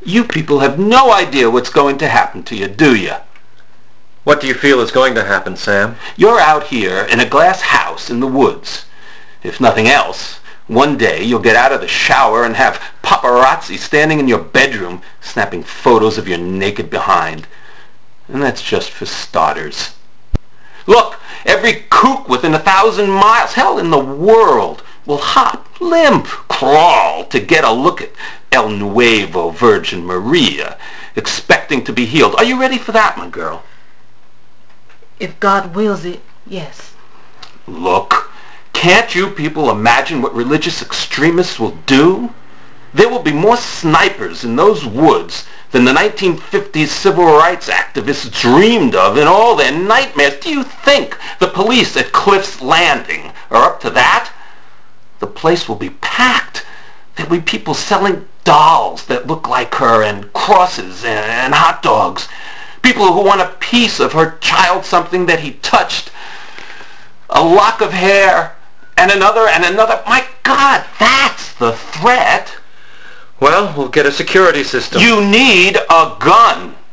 You people have no idea what's going to happen to you, do you? What do you feel is going to happen, Sam? You're out here in a glass house in the woods. If nothing else, one day you'll get out of the shower and have paparazzi standing in your bedroom snapping photos of your naked behind. And that's just for starters. Look, every kook within 1,000 miles, hell, in the world, will hop, limp, crawl to get a look at El Nuevo Virgin Maria, expecting to be healed. Are you ready for that, my girl? If God wills it, yes. Look, can't you people imagine what religious extremists will do? There will be more snipers in those woods than the 1950s civil rights activists dreamed of in all their nightmares. Do you think the police at Cliff's Landing are up to that? The place will be packed. There'll be people selling dolls that look like her and crosses and hot dogs. People who want a piece of her child, something that he touched. A lock of hair and another and another. My God, that's the threat. Well, we'll get a security system. You need a gun.